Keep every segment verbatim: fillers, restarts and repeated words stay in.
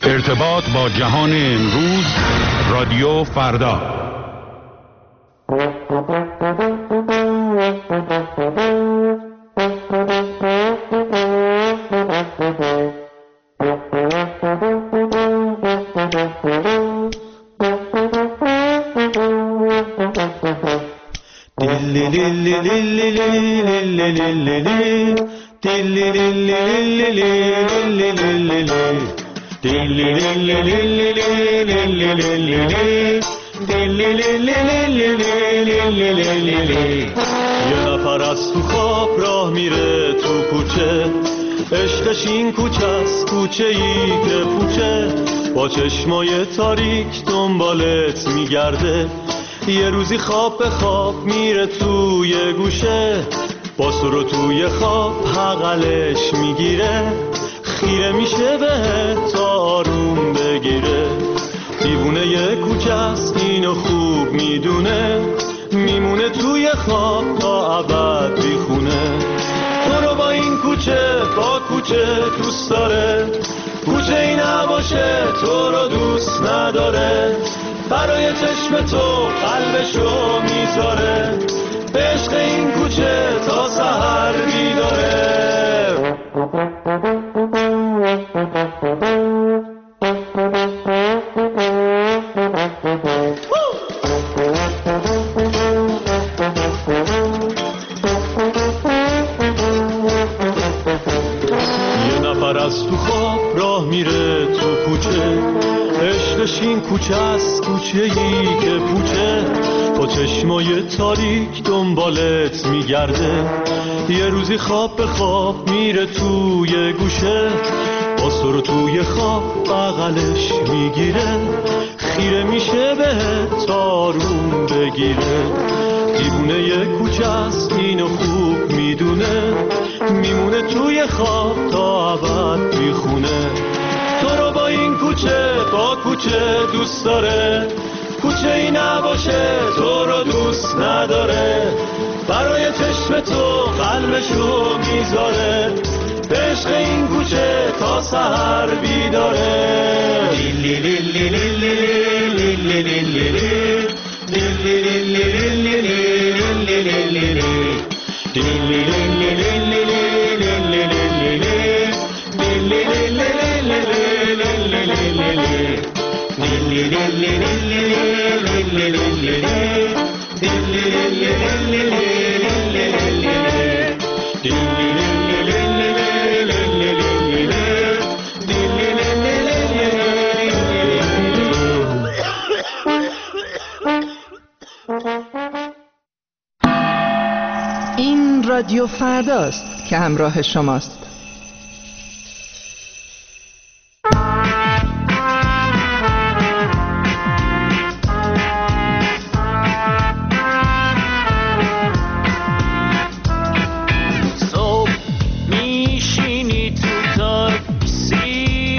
ارتباط با جهان امروز، رادیو فردا. یه نفر از تو خواب راه میره تو کوچه، عشقش این کوچه است، کوچه ای که پوچه، با چشمای تاریک دنبالت میگرده. یه روزی خواب به خواب میره توی گوشه، با سرو توی خواب حقلش میگیره، خیره میشه بهت تا آروم بگیره. دیوونه یه کوچه است اینو خوب میدونه، میمونه توی خواب تا ابد بیخونه. تو رو با این کوچه با کوچه دوست داره، کوچه ای نباشه تو رو دوست نداره. برای چشم تو قلبشو میذاره، به عشق این کوچه تا سحر بیداره. از تو خواب راه میره تو کوچه، عشقش این کوچه است، کوچه ای که پوچه، با چشمای تاریک دنبالت میگرده. یه روزی خواب به خواب میره توی گوشه، با سرو توی خواب بغلش میگیره، خیره میشه بهت تا آروم بگیره. دیوونه یه کوچه است اینو خوب میدونه، میمونه توی خواب تا ابد میخونه. تو رو با این کوچه با کوچه دوست داره، کوچه ای نباشه تو رو دوست نداره. برای چشم تو قلبشو میذاره، به عشق این کوچه تا سحر بیداره. لیلی لیلی لیلی لیلی لیلی لیلی این رادیو فرداست که همراه شماست. صبح میشینی تو تاکسی،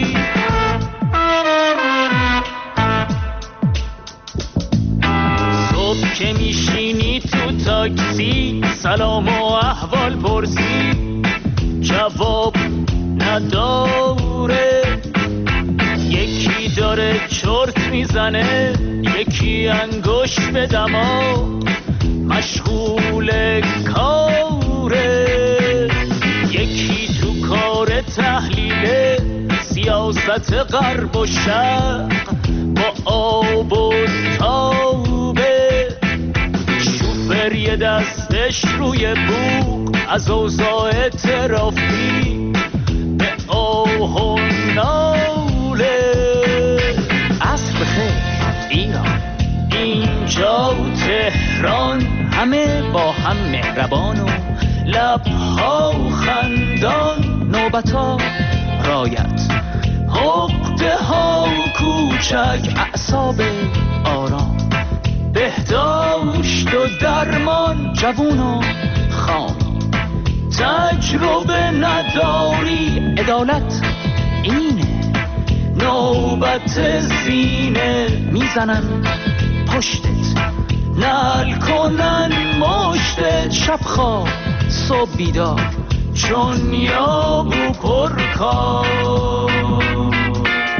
صبح که میشینی تو تاکسی، سلام و احوال پرسی، جواب نداره. یکی داره چرت میزنه، یکی انگشت به دماغ مشغول کاره، یکی تو کار تحلیل سیاست غرب و شرق با آب و تابه. شوفر یه دستش روی بوق از اوضاع ترافیک به آه و ناله. عصر بخیر ایران، اینجا تهران، همه با هم مهربان و لبها خندان. نوبتا رایت، عقده ها کوچک، اعصاب آرام، بهداشت و درمان، جوون و خامی، تجربه نداری، عدالت اینه. نوبت زینه میزنن پشتت، نل کنن مشتت، شب خواب صبح بیدار چون یابو پرکار.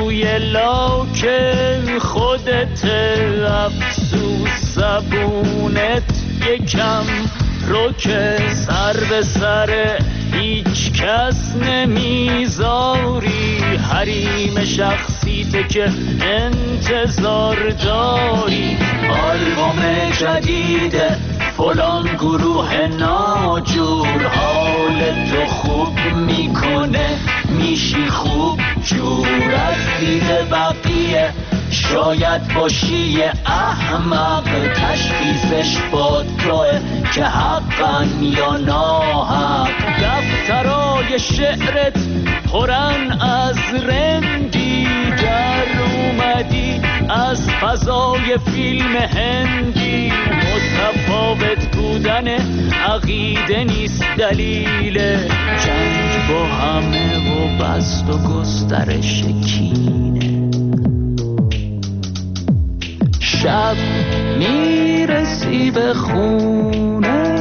روی لاک خودت، افسوس زبونت یکم رو که سر به سر هیچ کس نمیذاری، حریم شخصیت که انتظار داری. آلبوم جدید فلان گروه ناجور حال تو خوب میکنه، میشی خوب جور. از دید بقیه شاید باشی احمق، تشخیصش با توه که حقا یا ناحق. دفترای شعرت پرن از رندی، در اومدی از فضای فیلم هندی. متفاوت بودن عقیده نیست دلیل جنگ با همه و بست و گسترش کینه. شب میرسی به خونه.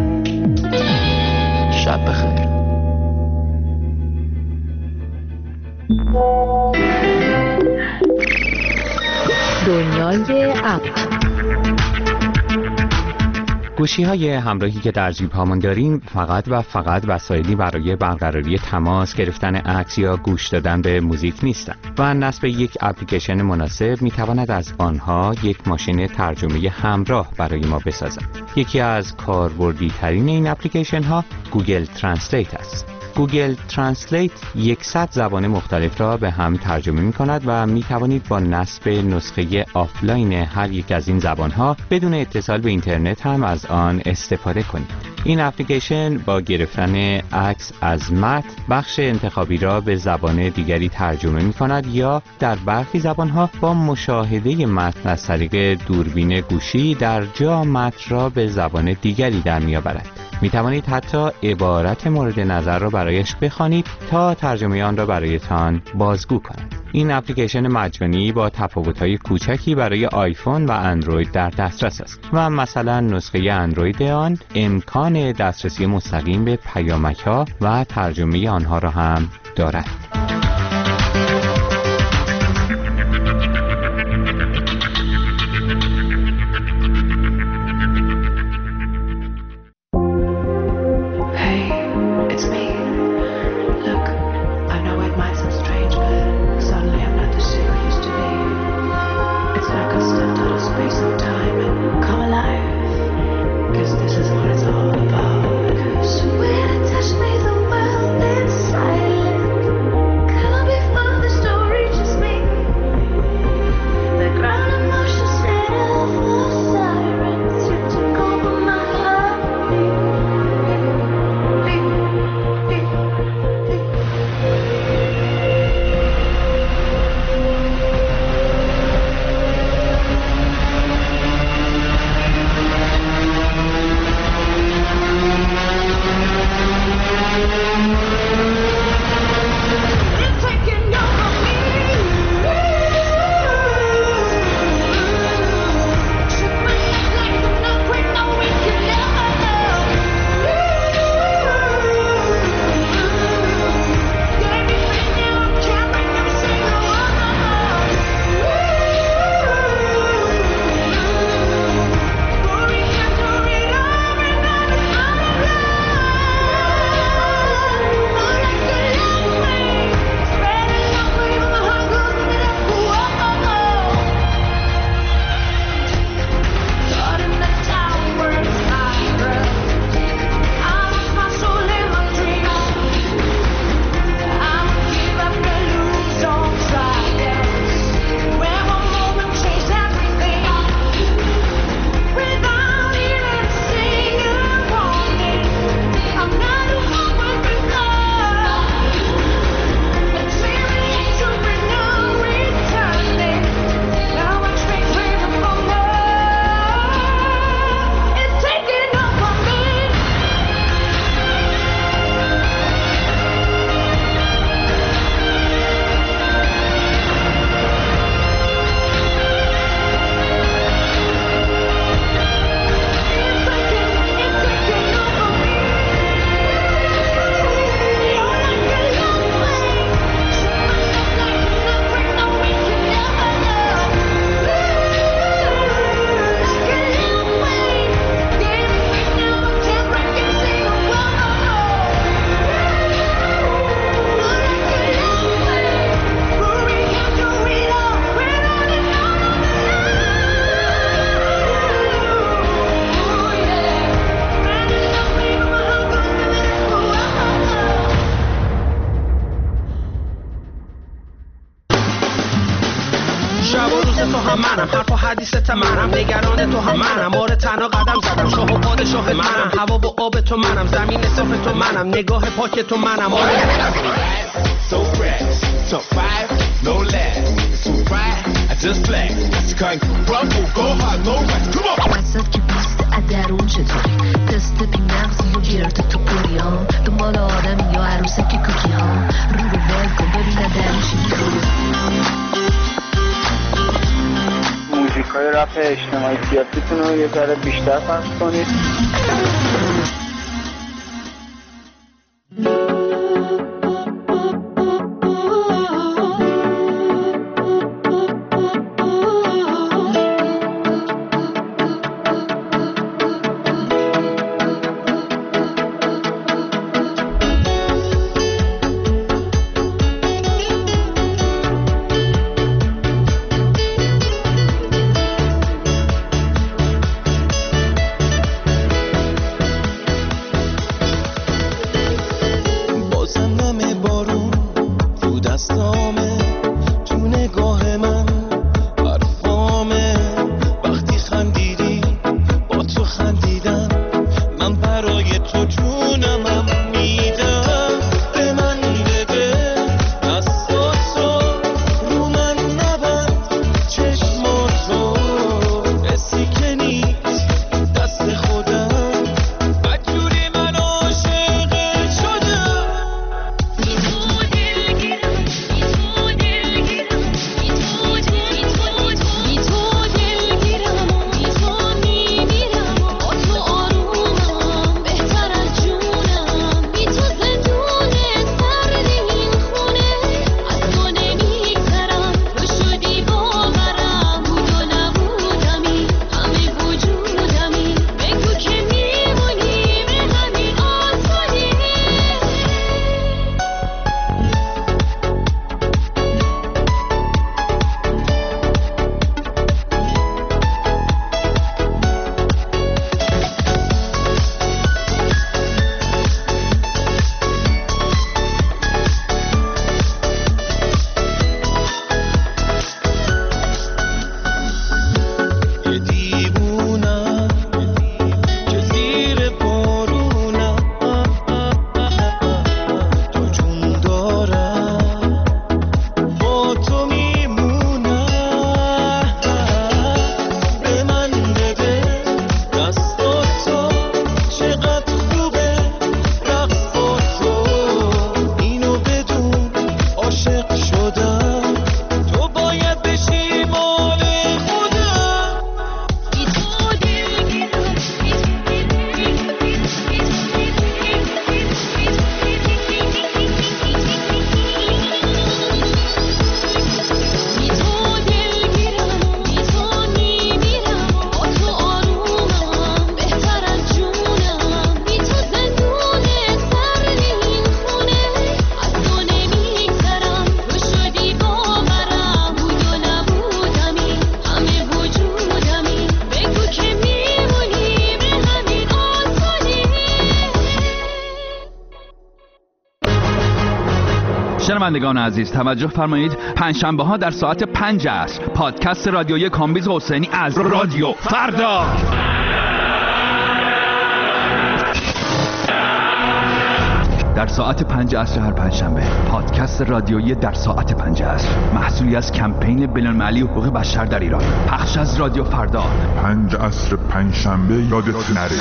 شب بخیر. دنیای اپ. گوشی‌های همراهی که در جیب هامون داریم فقط و فقط وسایلی برای برقراری تماس، گرفتن عکس یا گوش دادن به موزیک نیستند و نصب یک اپلیکیشن مناسب می‌تواند از آنها یک ماشین ترجمه همراه برای ما بسازد. یکی از کاربردی‌ترین این اپلیکیشن‌ها گوگل ترنسلیت است. گوگل ترنسلیت صد زبان مختلف را به هم ترجمه می کند و می توانید با نصب نسخه آفلاین هر یک از این زبانها بدون اتصال به اینترنت هم از آن استفاده کنید. این اپلیکیشن با گرفتن عکس از متن بخش انتخابی را به زبان دیگری ترجمه می کند یا در برخی زبانها با مشاهده متن از طریق دوربین گوشی در جا متن را به زبان دیگری در می آورد. می توانید حتی عبارت مورد نظر را برایش بخوانید تا ترجمه آن را برایتان بازگو کند. این اپلیکیشن مجانی با تفاوت‌های کوچکی برای آیفون و اندروید در دسترس است و مثلا نسخه اندروید آن امکان دسترسی مستقیم به پیامک‌ها و ترجمه آنها را هم دارد. شب و روز تو هم منم، حرف و حدیث منم، نگران تو هم منم، آره تنها قدم زدم، شاه و پادشاه منم، هوا و آب تو منم، زمین صاف تو منم، نگاه پاک تو منم. آره so fresh, top five, no lag, so right, I just flex, that's kind of rumble, go hard, no rest, come on. وسط که بیست ادرون چطوری تست بی مغزی و گرد تو پوری ها دنبال آدمی یا عروسک کوکی ها رو رو وای کن ببینه درون چی میگوی. موزیک های رپ اجتماعی سیاسیتون رو یه ذره بیشتر پخش کنید. شنوندگان عزیز توجه فرمایید، پنجشنبه ها در ساعت پنج عصر پادکست رادیویی کامبیز حسینی از رادیو فردا در ساعت پنج عصر هر پنجشنبه. پادکست رادیویی در ساعت پنج عصر محصولی از کمپین بین‌المللی حقوق بشر در ایران، پخش از رادیو فردا. پنج عصر پنجشنبه یادت نره.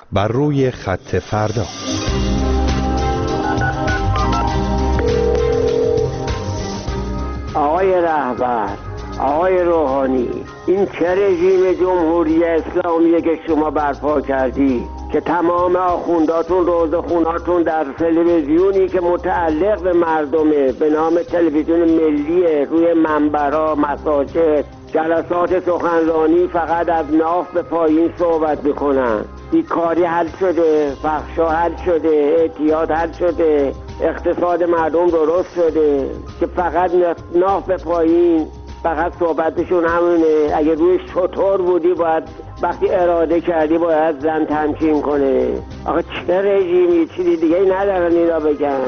بر روی خط فردا. آقای رهبر، آقای روحانی، این چه رژیم جمهوری اسلامیه که شما برپا کردی که تمام آخونداتون روزخوناتون در تلویزیونی که متعلق به مردمه به نام تلویزیون ملیه، روی منبرها، مساجد، جلسات سخنرانی فقط از ناف به پایین صحبت میکنن. بیکاری حل شده، فحشا حل شده، اعتیاد حل شده، اقتصاد مردم درست شده که فقط ناف به پایین، فقط صحبتشون همونه. اگه روی شطور بودی باید وقتی اراده کردی باید زن تمکین کنه. آخه چه رژیمی، چیزی دیگه ای ندارن اینا بگن.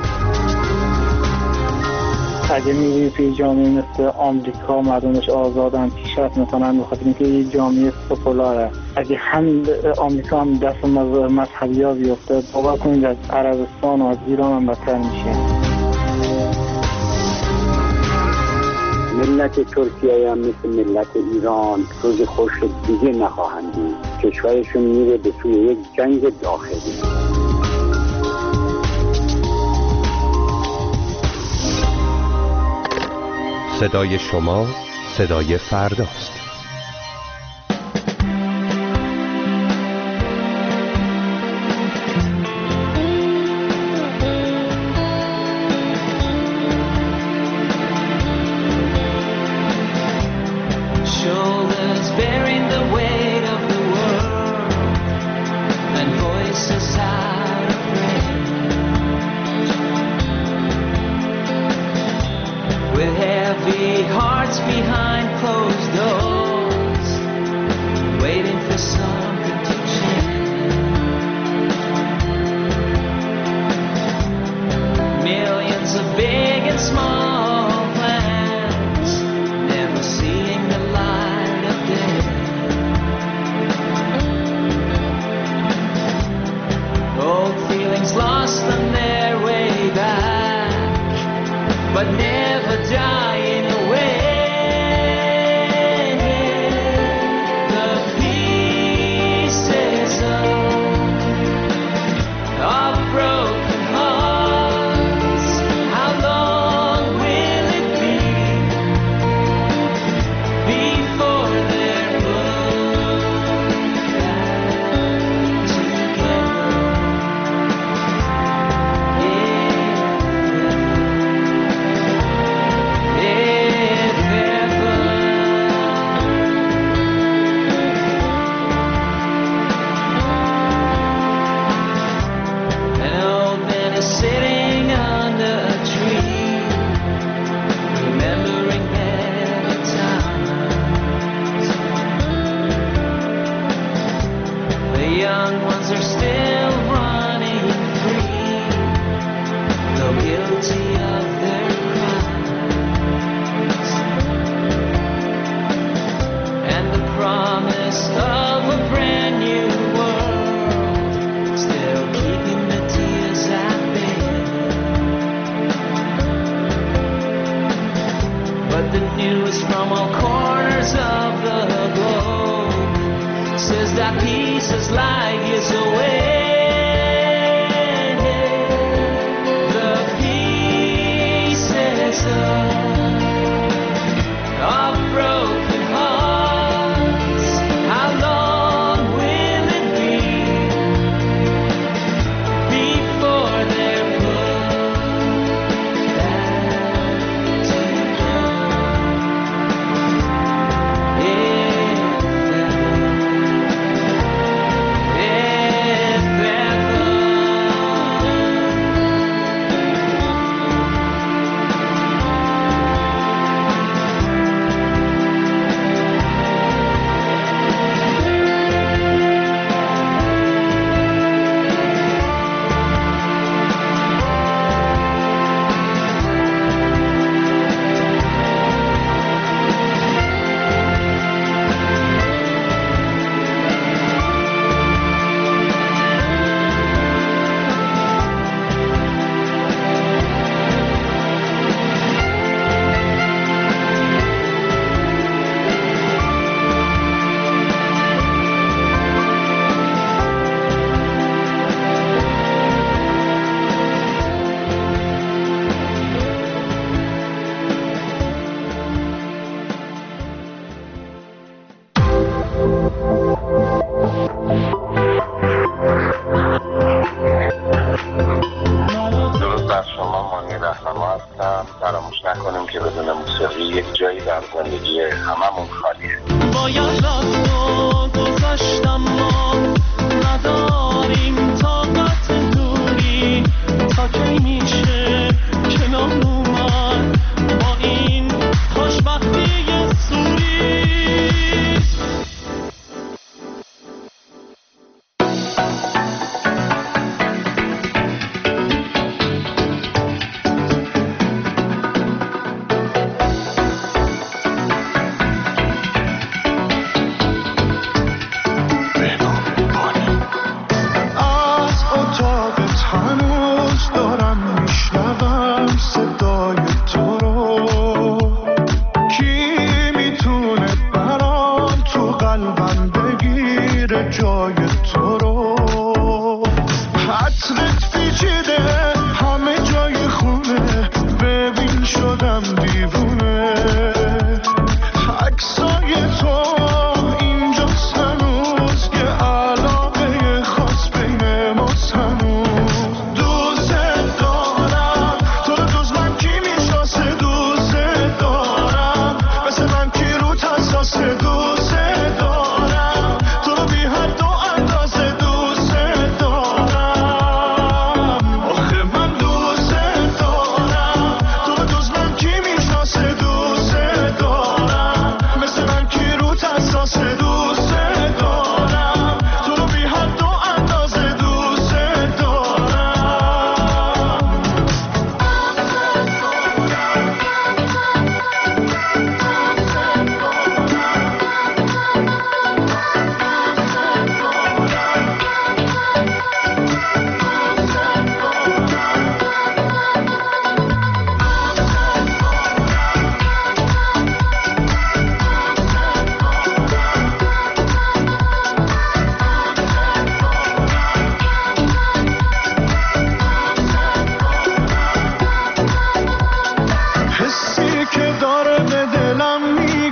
اگه میری توی جامعه مثل آمریکا مردمش آزادن پیشرفت میکنن بخاطر اینکه یه جامعه سکولاره. اگه هم آمریکا هم دست مذهبی ها بیفته باور کنید از عربستان و از ایران هم بدتر میشه. ملت ترکیه هم مثل ملت ایران روز خوش دیگه نخواهند دید. کشورشون میره به سوی یک جنگ داخلی. صدای شما صدای فرداست. بدون موسیقی یک جایی در زندگی هممون خالیه. باید رفت و گذشتم ما نداریم طاقت دوری تا کی میشه کنار اومد با این خوشبختی سوری.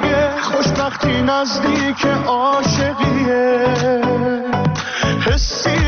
نزدیک عاشقیه، حسی